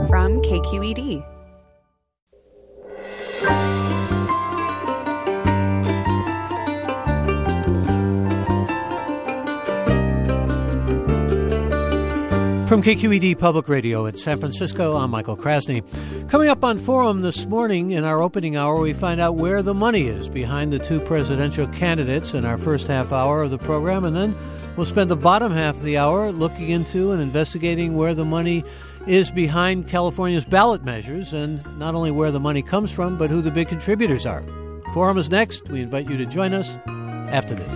from KQED. From KQED Public Radio in San Francisco, I'm Michael Krasny. Coming up on Forum this morning in our opening hour, we find out where the money is behind the two presidential candidates in our first half hour of the program, and then we'll spend the bottom half of the hour looking into and investigating where the money is behind California's ballot measures, and not only where the money comes from, but who the big contributors are. Forum is next. We invite you to join us after this.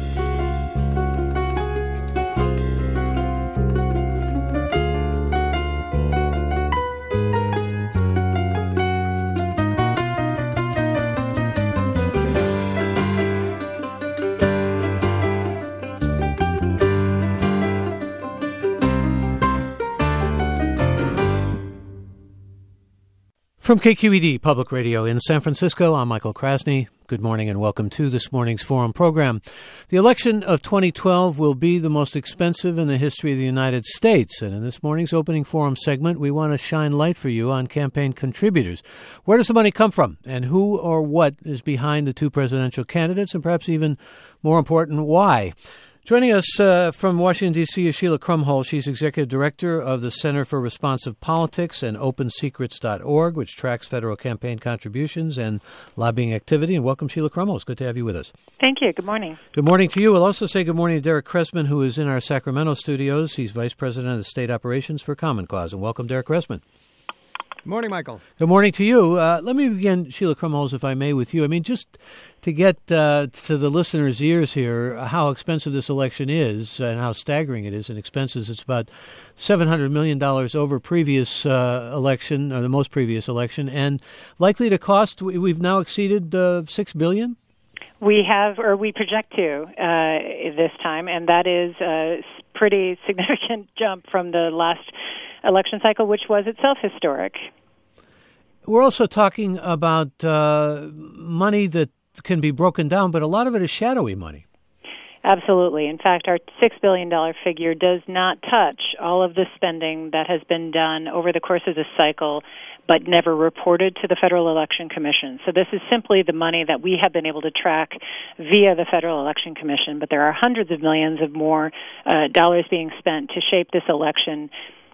From KQED Public Radio in San Francisco, I'm Michael Krasny. Good morning and welcome to this morning's Forum program. The election of 2012 will be the most expensive in the history of the United States. And in this morning's opening Forum segment, we want to shine light for you on campaign contributors. Where does the money come from? And who or what is behind the two presidential candidates? And perhaps even more important, why? Joining us from Washington, D.C. is Sheila Krumholz. She's Executive Director of the Center for Responsive Politics and OpenSecrets.org, which tracks federal campaign contributions and lobbying activity. And welcome, Sheila Krumholz. Good to have you with us. Thank you. Good morning. Good morning to you. We'll also say good morning to Derek Cressman, who is in our Sacramento studios. He's Vice President of the State Operations for Common Cause. And welcome, Derek Cressman. Good morning, Michael. Good morning to you. Let me begin, Sheila Krumholz, if I may, with you. I mean, just to get to the listeners' ears here, how expensive this election is and how staggering it is in expenses. It's about $700 million over previous election, or the most previous election, and likely to cost, we've now exceeded $6 billion? We have, or we project to this time, and that is a pretty significant jump from the last election cycle, which was itself historic. We're also talking about money that can be broken down, but a lot of it is shadowy money. Absolutely. In fact, our $6 billion figure does not touch all of the spending that has been done over the course of this cycle, but never reported to the Federal Election Commission. So this is simply the money that we have been able to track via the Federal Election Commission, but there are hundreds of millions of more dollars being spent to shape this election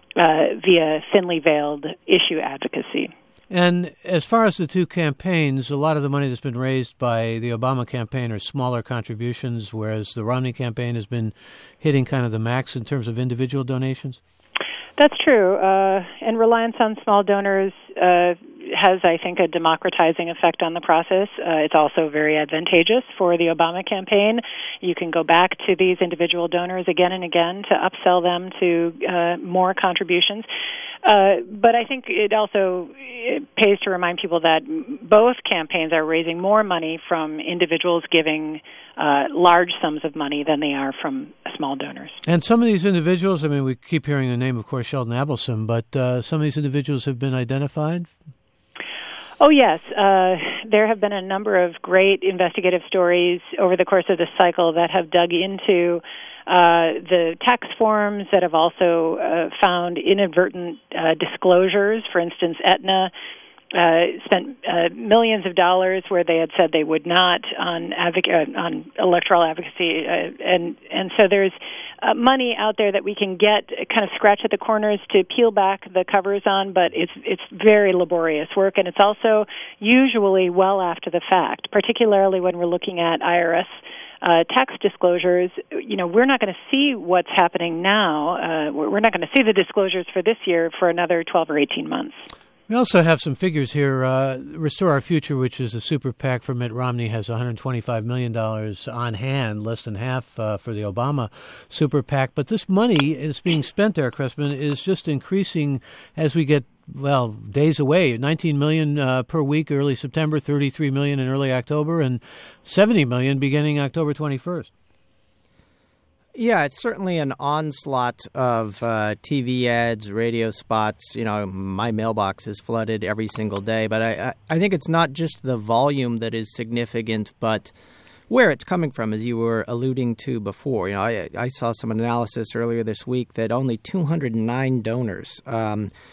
via thinly veiled issue advocacy. And as far as the two campaigns, a lot of the money that's been raised by the Obama campaign are smaller contributions, whereas the Romney campaign has been hitting kind of the max in terms of individual donations? That's true. And reliance on small donors has, I think, a democratizing effect on the process. It's also very advantageous for the Obama campaign. You can go back to these individual donors again and again to upsell them to more contributions. But I think it also pays to remind people that both campaigns are raising more money from individuals giving large sums of money than they are from small donors. And some of these individuals, I mean, we keep hearing the name, of course, Sheldon Adelson, but some of these individuals have been identified? Oh, yes. There have been a number of great investigative stories over the course of this cycle that have dug into the tax forms, that have also found inadvertent disclosures. For instance, Aetna spent millions of dollars where they had said they would not on electoral advocacy, and so there's money out there that we can get, kind of scratch at the corners to peel back the covers on, but it's very laborious work, and it's also usually well after the fact, particularly when we're looking at IRS tax disclosures. You know, we're not going to see what's happening now. We're not going to see the disclosures for this year for another 12 or 18 months. We also have some figures here. Restore Our Future, which is a super PAC for Mitt Romney, has $125 million on hand, less than half for the Obama super PAC. But this money is being spent there, Cressman, is just increasing as we get, well, days away. 19 million per week early September, 33 million in early October, and 70 million beginning October 21st. Yeah, it's certainly an onslaught of TV ads, radio spots. You know, my mailbox is flooded every single day. But I think it's not just the volume that is significant, but where it's coming from, as you were alluding to before. You know, I saw some analysis earlier this week that only 209 donors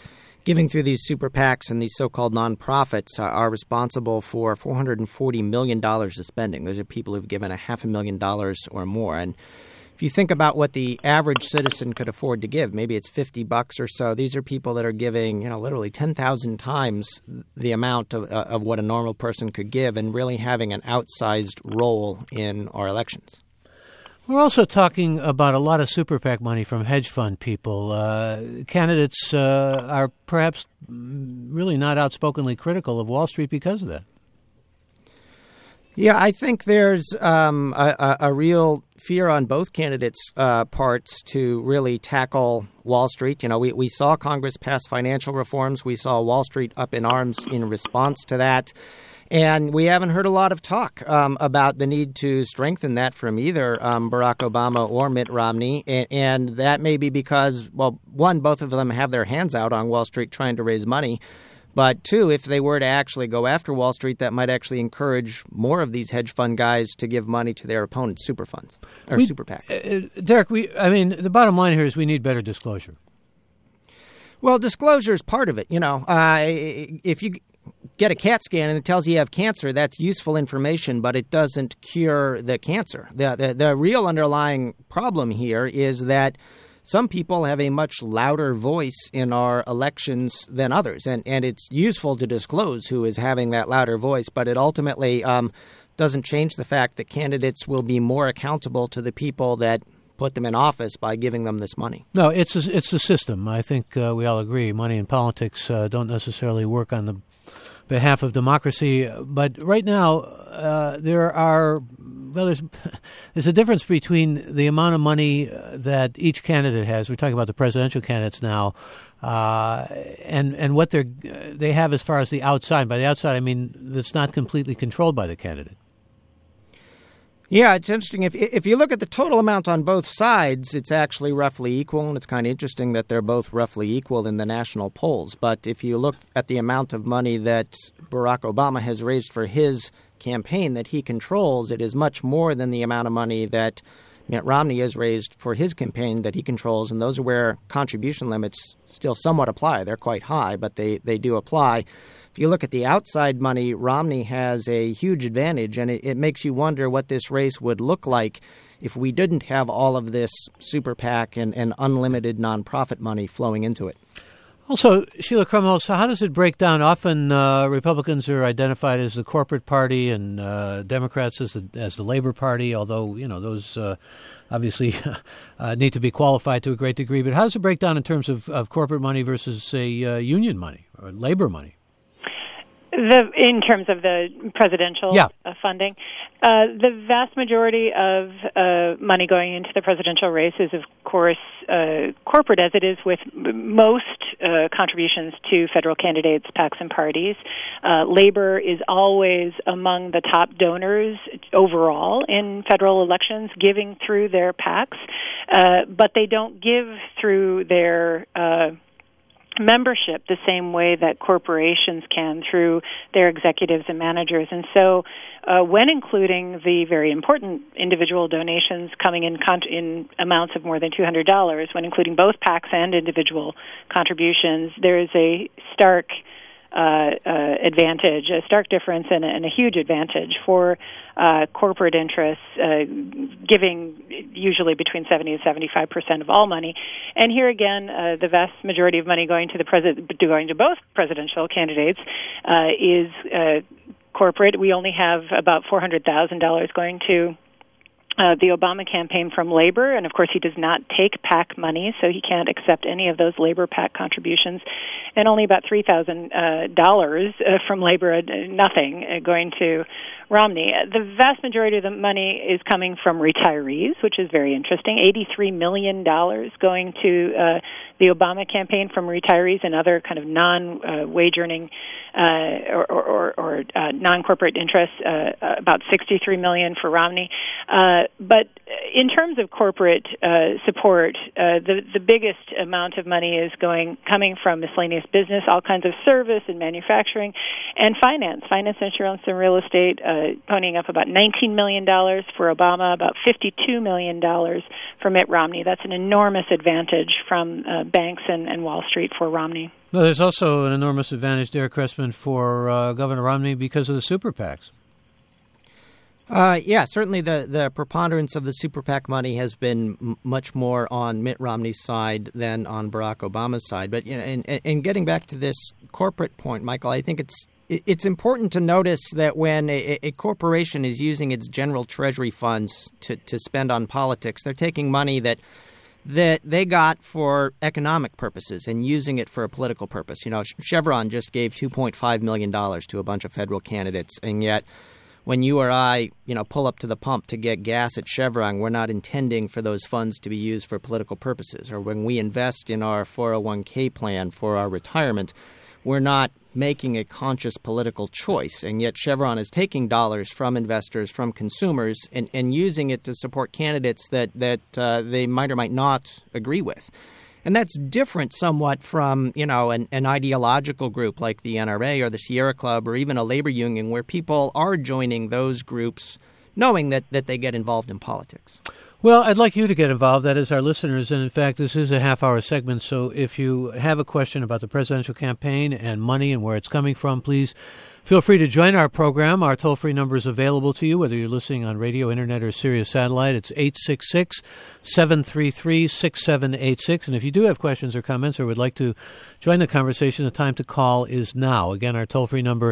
giving through these super PACs and these so-called nonprofits are responsible for $440 million of spending. Those are people who've given $500,000 or more. And if you think about what the average citizen could afford to give, maybe it's $50 or so. These are people that are giving, literally 10,000 times the amount of what a normal person could give, and really having an outsized role in our elections. We're also talking about a lot of super PAC money from hedge fund people. Candidates are perhaps really not outspokenly critical of Wall Street because of that. Yeah, I think there's a real fear on both candidates' parts to really tackle Wall Street. We saw Congress pass financial reforms. We saw Wall Street up in arms in response to that. And we haven't heard a lot of talk about the need to strengthen that from either Barack Obama or Mitt Romney. And that may be because, well, one, both of them have their hands out on Wall Street trying to raise money. But two, if they were to actually go after Wall Street, that might actually encourage more of these hedge fund guys to give money to their opponents' super funds or super PACs. Derek, the bottom line here is we need better disclosure. Well, disclosure is part of it. If you get a CAT scan and it tells you have cancer, that's useful information, but it doesn't cure the cancer. The real underlying problem here is that some people have a much louder voice in our elections than others, and it's useful to disclose who is having that louder voice, but it ultimately doesn't change the fact that candidates will be more accountable to the people that put them in office by giving them this money. No, it's the system. I think we all agree. Money and politics don't necessarily work on the behalf of democracy, but right now there's a difference between the amount of money that each candidate has. We're talking about the presidential candidates now, and what they have as far as the outside. By the outside, I mean that's not completely controlled by the candidate. Yeah, it's interesting. If you look at the total amount on both sides, it's actually roughly equal, and it's kind of interesting that they're both roughly equal in the national polls. But if you look at the amount of money that Barack Obama has raised for his campaign that he controls, it is much more than the amount of money that Mitt Romney has raised for his campaign that he controls, and those are where contribution limits still somewhat apply. They're quite high, but they do apply. If you look at the outside money, Romney has a huge advantage, and it makes you wonder what this race would look like if we didn't have all of this super PAC and unlimited nonprofit money flowing into it. Also, Sheila Krumholz, how does it break down? Often Republicans are identified as the corporate party and Democrats as the Labor Party, although, those obviously need to be qualified to a great degree. But how does it break down in terms of corporate money versus, say, union money or labor money? In terms of the presidential funding, the vast majority of money going into the presidential race is, of course, corporate, as it is with most contributions to federal candidates, PACs, and parties. Labor is always among the top donors overall in federal elections, giving through their PACs, but they don't give through their membership the same way that corporations can through their executives and managers. And so when including the very important individual donations coming in amounts of more than $200, when including both PACs and individual contributions, there is a stark advantage, a stark difference, and a huge advantage for corporate interests, giving usually between 70 and 75% of all money. And here again, the vast majority of money going to both presidential candidates is corporate. We only have about $400,000 going to the Obama campaign from labor, and of course he does not take PAC money, so he can't accept any of those labor PAC contributions, and only about $3,000 from labor, nothing going to Romney. The vast majority of the money is coming from retirees, which is very interesting. $83 million going to the Obama campaign from retirees and other kind of non-wage earning or non-corporate interests, about $63 million for Romney. But in terms of corporate support, the biggest amount of money is coming from miscellaneous business, all kinds of service and manufacturing, and finance, insurance, and real estate, ponying up about $19 million for Obama, about $52 million for Mitt Romney. That's an enormous advantage from banks and Wall Street for Romney. Well, there's also an enormous advantage, Derek Cressman, for Governor Romney because of the super PACs. Yeah, certainly the preponderance of the super PAC money has been much more on Mitt Romney's side than on Barack Obama's side. But in getting back to this corporate point, Michael, I think it's important to notice that when a corporation is using its general treasury funds to spend on politics, they're taking money that they got for economic purposes and using it for a political purpose. You know, Chevron just gave $2.5 million to a bunch of federal candidates, and yet when you or I, pull up to the pump to get gas at Chevron, we're not intending for those funds to be used for political purposes. Or when we invest in our 401k plan for our retirement, we're not making a conscious political choice. And yet Chevron is taking dollars from investors, from consumers, and using it to support candidates that they might or might not agree with. And that's different somewhat from, an ideological group like the NRA or the Sierra Club or even a labor union where people are joining those groups knowing that they get involved in politics. Well, I'd like you to get involved, that is our listeners, and in fact, this is a half-hour segment, so if you have a question about the presidential campaign and money and where it's coming from, please feel free to join our program. Our toll-free number is available to you, whether you're listening on radio, internet, or Sirius Satellite. It's 866-733-6786, and if you do have questions or comments or would like to join the conversation, the time to call is now. Again, our toll-free number,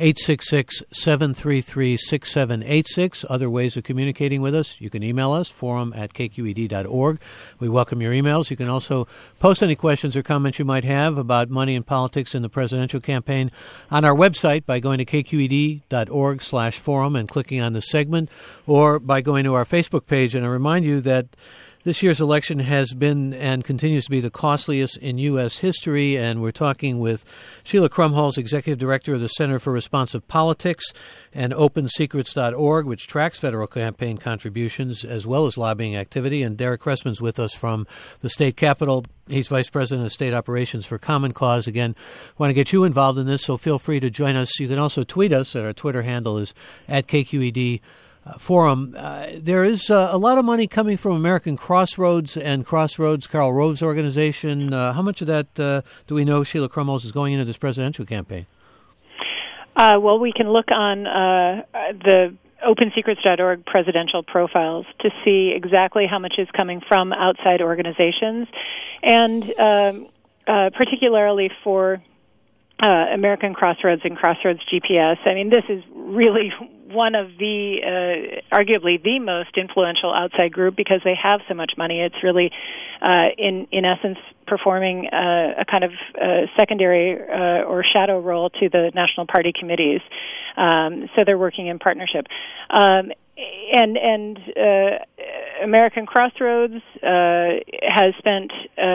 866-733-6786. Other ways of communicating with us, you can email us, forum@kqed.org. We welcome your emails. You can also post any questions or comments you might have about money and politics in the presidential campaign on our website by going to kqed.org/forum and clicking on the segment, or by going to our Facebook page. And I remind you that this year's election has been and continues to be the costliest in U.S. history, and we're talking with Sheila Krumholz, Executive Director of the Center for Responsive Politics and OpenSecrets.org, which tracks federal campaign contributions as well as lobbying activity. And Derek Cressman's with us from the state capitol. He's Vice President of State Operations for Common Cause. Again, want to get you involved in this, so feel free to join us. You can also tweet us. Our Twitter handle is @KQED. Forum. There is a lot of money coming from American Crossroads and Crossroads, Karl Rove's organization. How much of that do we know, Sheila Krumholz, is going into this presidential campaign? Well, we can look on the OpenSecrets.org presidential profiles to see exactly how much is coming from outside organizations, and particularly for American Crossroads and Crossroads GPS. I mean, this is really one of the, arguably the most influential outside group because they have so much money. It's really, in essence, performing a kind of secondary or shadow role to the national party committees. So they're working in partnership. And American Crossroads has spent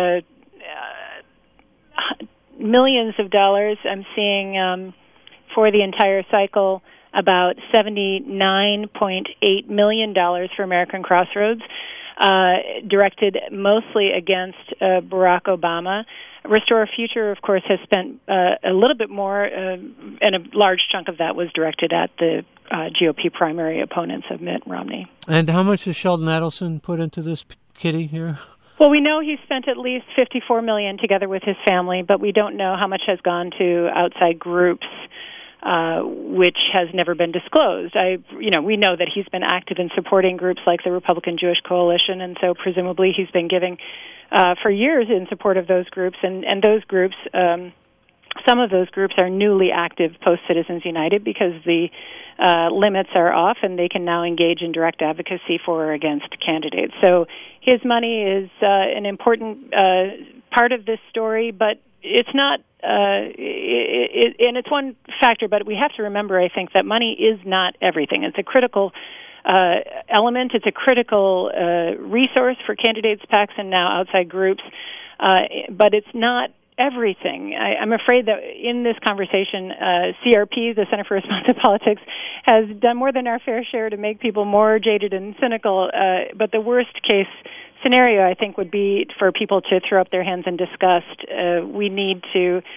millions of dollars. I'm seeing for the entire cycle about $79.8 million for American Crossroads, directed mostly against Barack Obama. Restore Future, of course, has spent a little bit more, and a large chunk of that was directed at the GOP primary opponents of Mitt Romney. And how much has Sheldon Adelson put into this kitty here? Well, we know he spent at least $54 million together with his family, but we don't know how much has gone to outside groups, which has never been disclosed. We know that he's been active in supporting groups like the Republican Jewish Coalition, and so presumably he's been giving for years in support of those groups, and those groups, some of those groups are newly active post-Citizens United because the limits are off and they can now engage in direct advocacy for or against candidates. So his money is an important part of this story, but it's not, and it's one factor, but we have to remember, I think, that money is not everything. It's a critical element. It's a critical resource for candidates, PACs, and now outside groups, but it's not everything. I'm afraid that in this conversation, CRP, the Center for Responsive Politics, has done more than our fair share to make people more jaded and cynical, but the worst case scenario, I think, would be for people to throw up their hands in disgust. We need to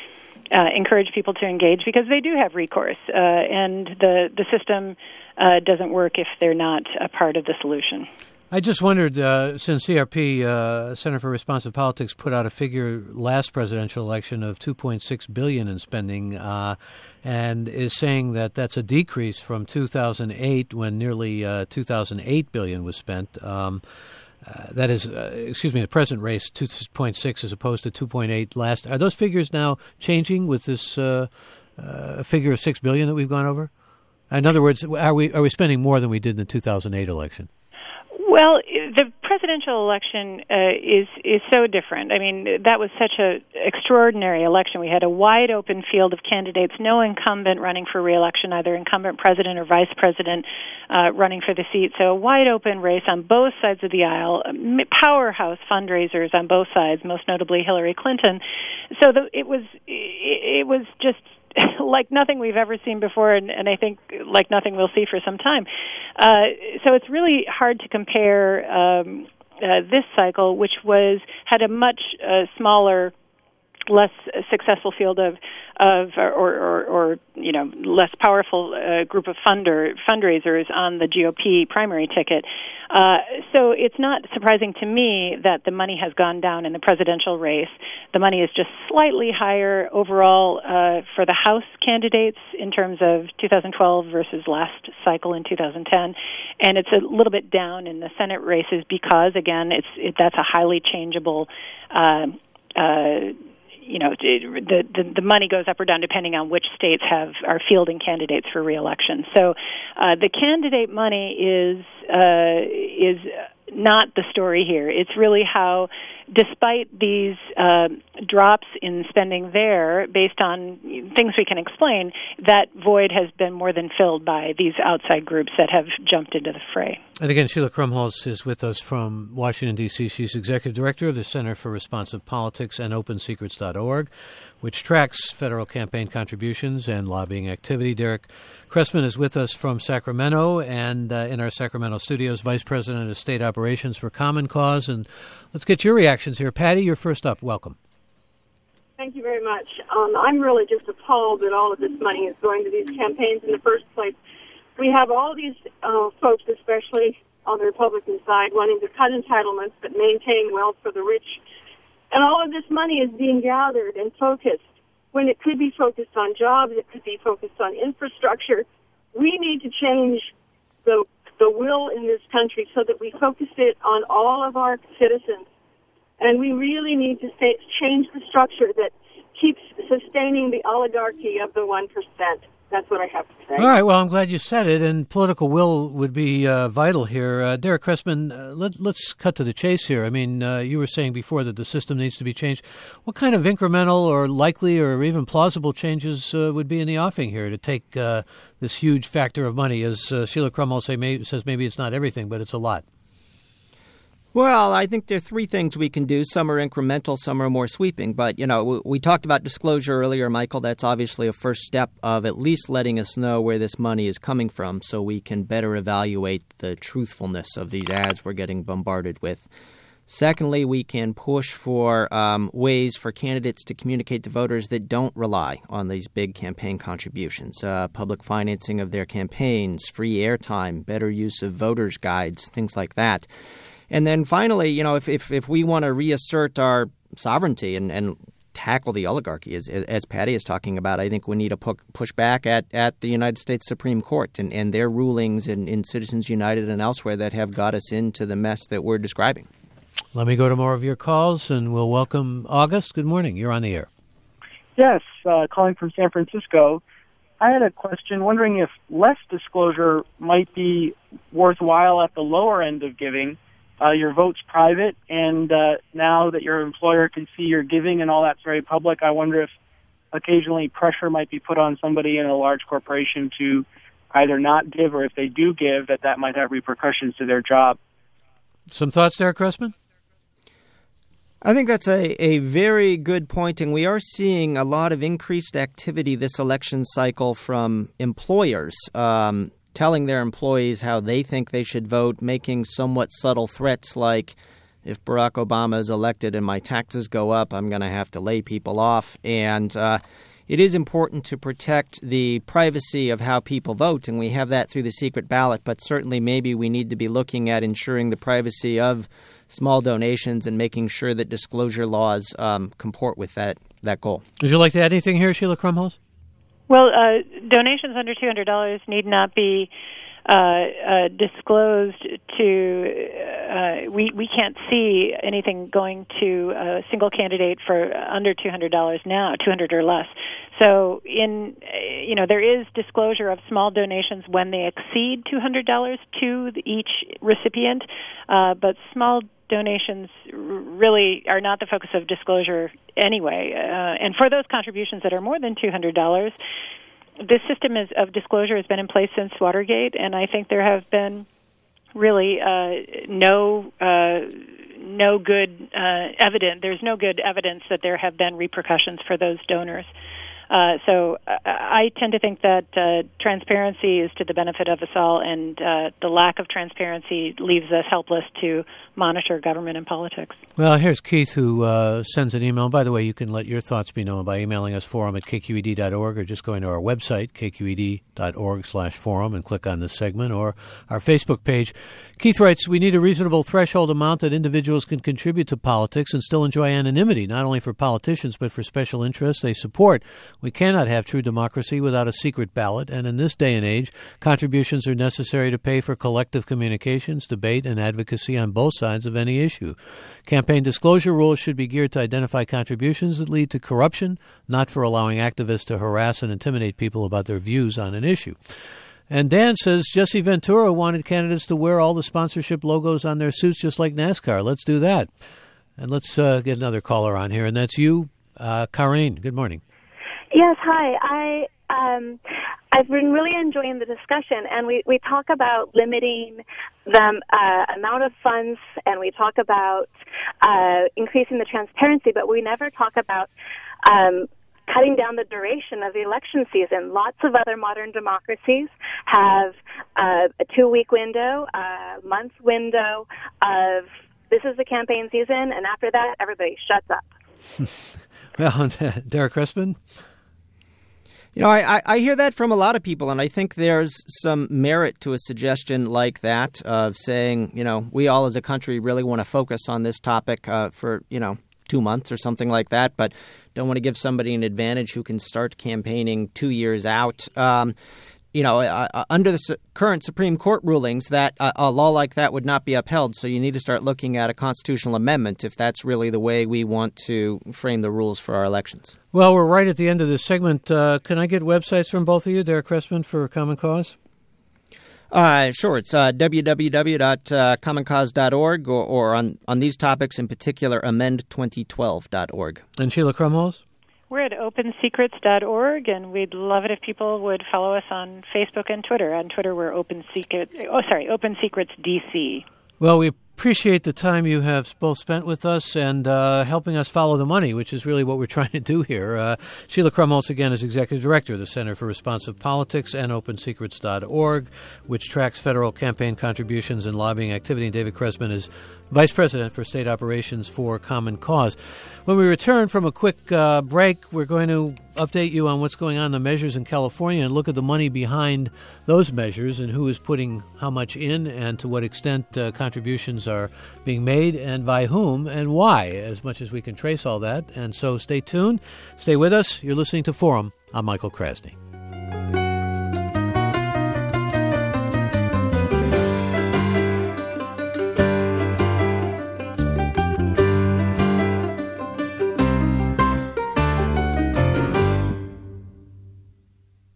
encourage people to engage because they do have recourse, and the system doesn't work if they're not a part of the solution. I just wondered, since CRP, Center for Responsive Politics, put out a figure last presidential election of $2.6 billion in spending, and is saying that that's a decrease from 2008, when nearly $2,008 billion was spent. That is, the present race 2.6 as opposed to 2.8 last. Are those figures now changing with this figure of $6 billion that we've gone over? In other words, are we spending more than we did in the 2008 election? Well, the presidential election is so different. I mean, that was such an extraordinary election. We had a wide open field of candidates, no incumbent running for re-election, either incumbent president or vice president running for the seat. So a wide open race on both sides of the aisle, powerhouse fundraisers on both sides, most notably Hillary Clinton. So it was just like nothing we've ever seen before, and I think like nothing we'll see for some time. So it's really hard to compare this cycle, which had a much smaller, less successful field of less powerful group of fundraisers on the GOP primary ticket. So it's not surprising to me that the money has gone down in the presidential race. The money is just slightly higher overall for the House candidates in terms of 2012 versus last cycle in 2010, and it's a little bit down in the Senate races because, again, that's a highly changeable. The money goes up or down depending on which states are fielding candidates for re-election. So the candidate money is not the story here. It's really how, despite these drops in spending there, based on things we can explain, that void has been more than filled by these outside groups that have jumped into the fray. And again, Sheila Krumholz is with us from Washington, D.C. She's executive director of the Center for Responsive Politics and OpenSecrets.org, which tracks federal campaign contributions and lobbying activity. Derek Cressman is with us from Sacramento, and in our Sacramento studios, Vice President of State Operations for Common Cause. And let's get your reactions here. Patty, you're first up. Welcome. Thank you very much. I'm really just appalled that all of this money is going to these campaigns in the first place. We have all these folks, especially on the Republican side, wanting to cut entitlements but maintain wealth for the rich. And all of this money is being gathered and focused when it could be focused on jobs, it could be focused on infrastructure. We need to change the will in this country so that we focus it on all of our citizens. And we really need to change the structure that keeps sustaining the oligarchy of the 1%. That's what I have to say. All right. Well, I'm glad you said it, and political will would be vital here. Derek Cressman, let's cut to the chase here. I mean, you were saying before that the system needs to be changed. What kind of incremental or likely or even plausible changes would be in the offing here to take this huge factor of money? As Sheila Krumholz says, maybe it's not everything, but it's a lot. Well, I think there are three things we can do. Some are incremental, some are more sweeping. But, we talked about disclosure earlier, Michael. That's obviously a first step of at least letting us know where this money is coming from so we can better evaluate the truthfulness of these ads we're getting bombarded with. Secondly, we can push for ways for candidates to communicate to voters that don't rely on these big campaign contributions, public financing of their campaigns, free airtime, better use of voters' guides, things like that. And then finally, if we want to reassert our sovereignty and tackle the oligarchy, as Patty is talking about, I think we need to push back at the United States Supreme Court and their rulings in Citizens United and elsewhere that have got us into the mess that we're describing. Let me go to more of your calls, and we'll welcome August. Good morning. You're on the air. Yes, calling from San Francisco. I had a question, wondering if less disclosure might be worthwhile at the lower end of giving. Your vote's private, and now that your employer can see your giving and all that's very public, I wonder if occasionally pressure might be put on somebody in a large corporation to either not give, or if they do give, that might have repercussions to their job. Some thoughts there, Cressman? I think that's a very good point, and we are seeing a lot of increased activity this election cycle from employers telling their employees how they think they should vote, making somewhat subtle threats like, if Barack Obama is elected and my taxes go up, I'm going to have to lay people off. And it is important to protect the privacy of how people vote, and we have that through the secret ballot. But certainly maybe we need to be looking at ensuring the privacy of small donations and making sure that disclosure laws comport with that goal. Would you like to add anything here, Sheila Krumholz? Well, donations under $200 need not be disclosed to. We can't see anything going to a single candidate for under $200 now, $200 or less. So, there is disclosure of small donations when they exceed $200 to each recipient, but small donations really are not the focus of disclosure anyway. And for those contributions that are more than $200, this system of disclosure has been in place since Watergate, and I think there have been really no good evidence. There's no good evidence that there have been repercussions for those donors. So I tend to think that transparency is to the benefit of us all, and the lack of transparency leaves us helpless to monitor government and politics. Well, here's Keith, who sends an email. By the way, you can let your thoughts be known by emailing us, forum@kqed.org, or just going to our website, kqed.org/forum, and click on this segment, or our Facebook page. Keith writes, we need a reasonable threshold amount that individuals can contribute to politics and still enjoy anonymity, not only for politicians, but for special interests they support. We cannot have true democracy without a secret ballot, and in this day and age, contributions are necessary to pay for collective communications, debate, and advocacy on both sides of any issue. Campaign disclosure rules should be geared to identify contributions that lead to corruption, not for allowing activists to harass and intimidate people about their views on an issue. And Dan says, Jesse Ventura wanted candidates to wear all the sponsorship logos on their suits just like NASCAR. Let's do that. And let's get another caller on here, and that's you, Karine. Good morning. Yes, hi. I've been really enjoying the discussion, and we talk about limiting the amount of funds, and we talk about increasing the transparency, but we never talk about cutting down the duration of the election season. Lots of other modern democracies have a 2-week window, a month window of this is the campaign season, and after that, everybody shuts up. Well, Derek Crespin? I hear that from a lot of people, and I think there's some merit to a suggestion like that of saying, we all as a country really want to focus on this topic for, 2 months or something like that, but don't want to give somebody an advantage who can start campaigning 2 years out. Under the current Supreme Court rulings, that a law like that would not be upheld. So you need to start looking at a constitutional amendment if that's really the way we want to frame the rules for our elections. Well, we're right at the end of this segment. Can I get websites from both of you, Derek Crespin for Common Cause? Sure. It's www.commoncause.org or on these topics in particular, amend2012.org. And Sheila Krumholz? We're at opensecrets.org, and we'd love it if people would follow us on Facebook and Twitter. On Twitter, we're Open Secrets DC. Well, we appreciate the time you have both spent with us and helping us follow the money, which is really what we're trying to do here. Sheila Krumholz, again, is Executive Director of the Center for Responsive Politics and OpenSecrets.org, which tracks federal campaign contributions and lobbying activity. And David Crespin is Vice President for State Operations for Common Cause. When we return from a quick break, we're going to update you on what's going on in the measures in California and look at the money behind those measures and who is putting how much in and to what extent contributions are being made and by whom and why, as much as we can trace all that. And so stay tuned. Stay with us. You're listening to Forum. I'm Michael Krasny.